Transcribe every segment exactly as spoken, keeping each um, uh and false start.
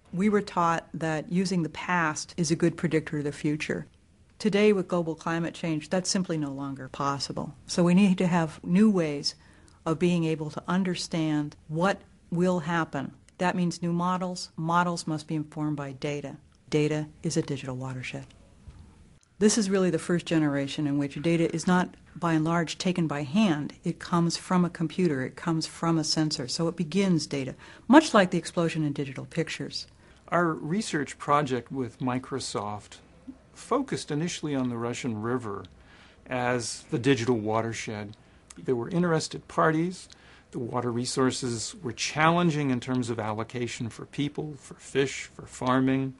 We were taught that using the past is a good predictor of the future. Today, with global climate change, that's simply no longer possible. So we need to have new ways of being able to understand what will happen. That means new models. Models must be informed by data. Data is a digital watershed. This is really the first generation in which data is not, by and large, taken by hand. It comes from a computer. It comes from a sensor. So it begins data, much like the explosion in digital pictures. Our research project with Microsoft focused initially on the Russian River as the digital watershed. There were interested parties. The water resources were challenging in terms of allocation for people, for fish, for farming.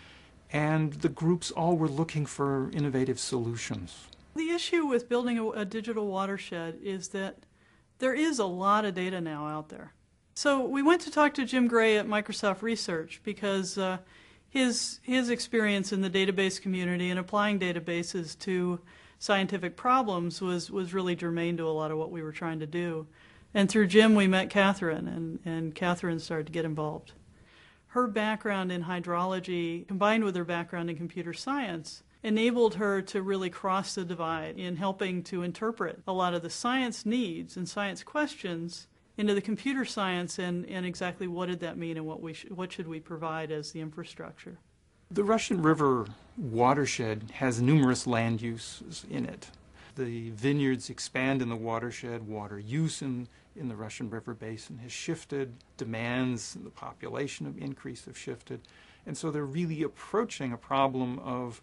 And the groups all were looking for innovative solutions. The issue with building a, a digital watershed is that there is a lot of data now out there. So we went to talk to Jim Gray at Microsoft Research because uh, his, his experience in the database community and applying databases to scientific problems was, was really germane to a lot of what we were trying to do. And through Jim we met Catherine, and, and Catherine started to get involved. Her background in hydrology, combined with her background in computer science, enabled her to really cross the divide in helping to interpret a lot of the science needs and science questions into the computer science and, and exactly what did that mean and what, we sh what should we provide as the infrastructure. The Russian River watershed has numerous land uses in it. The vineyards expand in the watershed, water use in in the Russian River Basin has shifted, demands in the population of increase have shifted, and so they're really approaching a problem of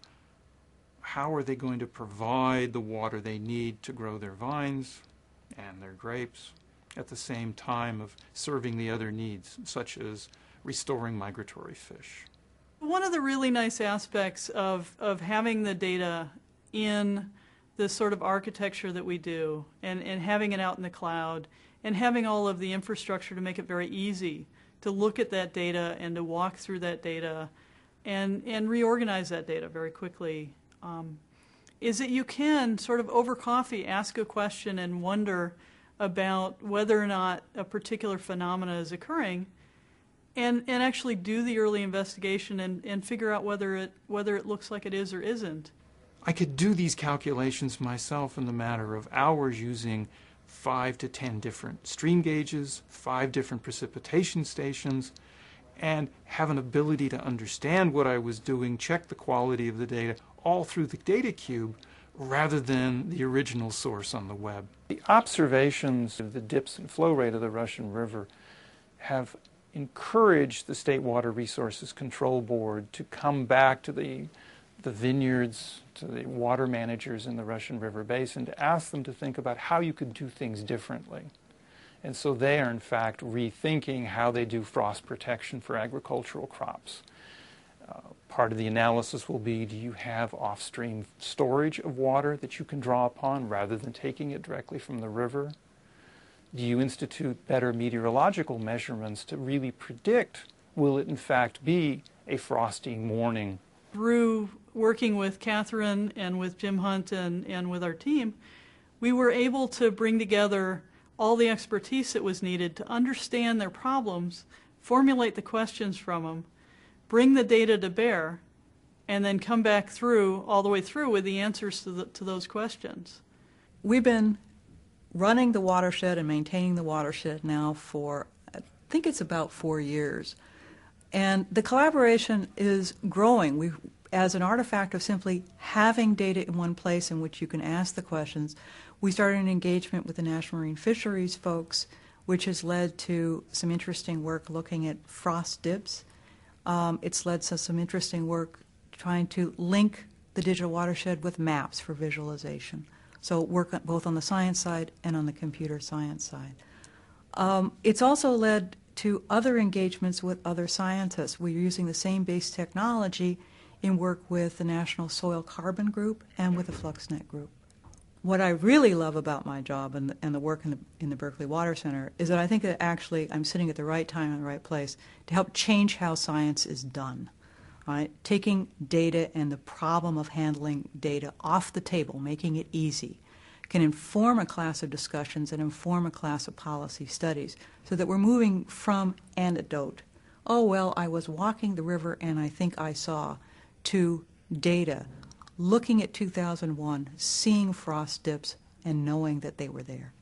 how are they going to provide the water they need to grow their vines and their grapes at the same time of serving the other needs, such as restoring migratory fish. One of the really nice aspects of, of having the data in the sort of architecture that we do and, and having it out in the cloud and having all of the infrastructure to make it very easy to look at that data and to walk through that data and, and reorganize that data very quickly, um, is that you can sort of over coffee ask a question and wonder about whether or not a particular phenomena is occurring and, and actually do the early investigation and, and figure out whether it, whether it looks like it is or isn't. I could do these calculations myself in the matter of hours using five to ten different stream gauges, five different precipitation stations, and have an ability to understand what I was doing, check the quality of the data, all through the data cube rather than the original source on the web. The observations of the dips and flow rate of the Russian River have encouraged the State Water Resources Control Board to come back to the the vineyards, to the water managers in the Russian River Basin, to ask them to think about how you could do things differently. And so they are, in fact, rethinking how they do frost protection for agricultural crops. Uh, part of the analysis will be, do you have off-stream storage of water that you can draw upon rather than taking it directly from the river? Do you institute better meteorological measurements to really predict, will it in fact be a frosty morning? Through working with Catherine and with Jim Hunt and, and with our team, we were able to bring together all the expertise that was needed to understand their problems, formulate the questions from them, bring the data to bear, and then come back through, all the way through, with the answers to, the, to those questions. We've been running the watershed and maintaining the watershed now for, I think it's about four years. And the collaboration is growing. We've, as an artifact of simply having data in one place in which you can ask the questions, we started an engagement with the National Marine Fisheries folks, which has led to some interesting work looking at frost dips. Um, it's led to some interesting work trying to link the digital watershed with maps for visualization. So work both on the science side and on the computer science side. Um, it's also led to other engagements with other scientists. We're using the same base technology in work with the National Soil Carbon Group and with the FluxNet Group. What I really love about my job and the, and the work in the, in the Berkeley Water Center is that I think that actually I'm sitting at the right time in the right place to help change how science is done. Right? Taking data and the problem of handling data off the table, making it easy, can inform a class of discussions and inform a class of policy studies so that we're moving from anecdote oh, well, I was walking the river and I think I saw, to data, looking at two thousand one, seeing frost dips, and knowing that they were there.